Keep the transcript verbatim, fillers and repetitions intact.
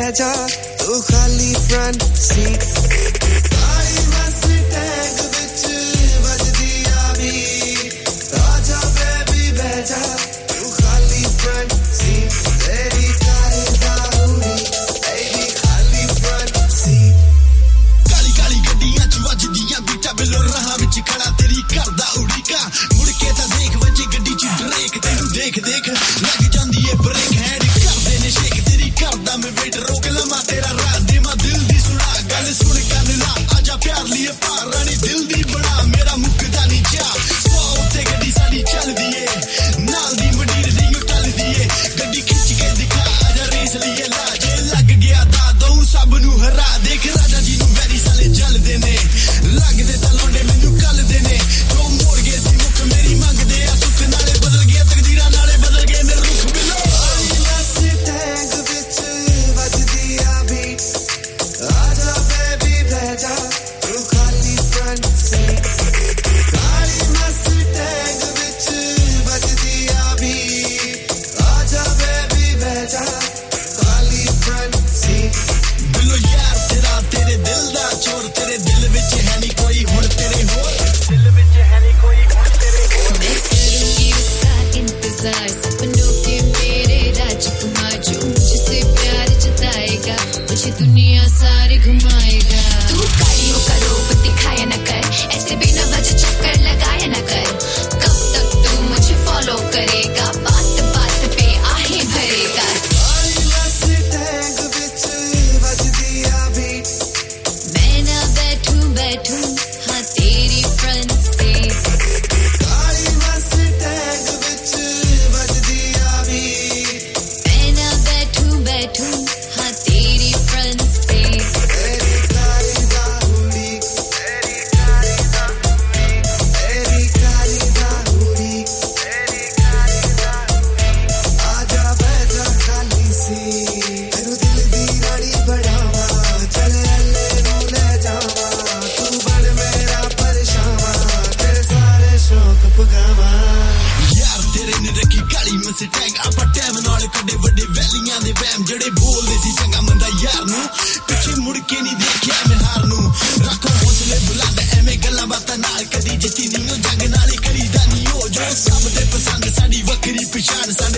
बह जा तू खाली फ्रंट सीट आई मस्टैंग विच बजदी आ बीट आजा बेबी बह जा तू खाली फ्रंट सीट तेरी कार दा हुडी बेबी खाली फ्रंट सीट काली काली गड्डियां च वजदियां बीटा बिलो राह विच खड़ा तेरी करदा उड़ीका मुड़ के तां देख वजे गड्डी च ब्रेक तेनू देख देख लग जांदी ए ब्रेक हैंड करदे ने शेक तेरी करदा मैं वेट रोक लमा तेरा राह दे मा दिल दी सुना गल सुन कन ला आजा प्यार लिए पार रानी दिल दी बड़ा मेरा मुकदा नहीं जा सौ उत्ते गड्डी साडी चलदी ए नाल दी मंडीर दी टलदी ए गड्डी खिच के दिखा आजा रेस लिए ला जे लग गया दा दऊं सब नू हरा देख राजा जी नू वैरी साले जलदे ने लगदे तां लोंडे मैनू कलदे ने जो मोड़ गए सी मुक मेरी मंगदे आ सुख नाले बदल गया तकदीरां नाले बदल गए मेरे रुख बिलो आई मस्टैंग विच बजदी आ बीट आजा बेबी बह जा तू खाली फ्रंट सीट आई मस्टैंग विच बजदी आ बीट आजा बेबी बह जा खाली फ्रंट सीट बिलो यार तेरा तेरे दिल दा चोर तेरे दिल विच है नहीं कोई हुण तेरे होर दिल विच है नहीं कोई हुण तेरे होर मैं करूंगी उसका इंतजार सपनों के मेरे राजकुमार जो मुझसे प्यार जताएगा मुझे दुनिया सारी घुमाएगा तू गाड़ियों का रूप दिखाया न कर ऐसे बिना वजह चक्कर लगाया न कर कब तक तू मुझे फॉलो करेगा बात बात पे आहें भरेगा आई मस्टैंग विच बजदी आ बीट मैं ना बैठूं बैठूं हाँ तेरी फ्रंट सीट आई मस्टैंग विच बजदी आ बीट मैं ना बैठूं बैठूं हाँ तेरी फ्रंट सीट तेरी कार दा हुडी तेरी कार दा हुडी तेरी कार दा हुडी तेरी कार दा हुडी आजा बह जा खाली सी तेनू दिल दी रानी बढ़ावा चल अल्ले नू ले जावा तू बन मेरा परछावा तेरे सारे शौक पुगावा यार तेरे ने रखी काली मस्टैंग ਆਪਾਂ ਟਾਈਮ ਨਾਲ ਕੱਢੇ ਵੱਡੇ ਵੈਲੀਆਂ ਦੇ ਵਹਿਮ ਜਿਹੜੇ ਬੋਲਦੇ ਸੀ ਚੰਗਾ ਮੰਦਾ ਯਾਰ ਨੂੰ ਪਿੱਛੇ ਮੁੜ ਕੇ ਨਹੀਂ ਦੇਖਿਆ ਮੈਂ ਹਾਰ ਨੂੰ ਰੱਖੋ ਹੌਸਲੇ ਬੁਲੰਦ ਐਵੇਂ ਗੱਲਾਂ ਬਾਤਾਂ ਨਾਲ ਕਦੀ ਜਿੱਤੀ ਨਹੀਂ ਉਹ ਜੰਗ ਨਾਲ ਹੀ ਕਰੀਦਾ ਨਹੀਂ ਉਹ ਜੋ ਸਭ ਦੇ ਪਸੰਦ ਸਾਡੀ ਵੱਖਰੀ ਪਛਾਣ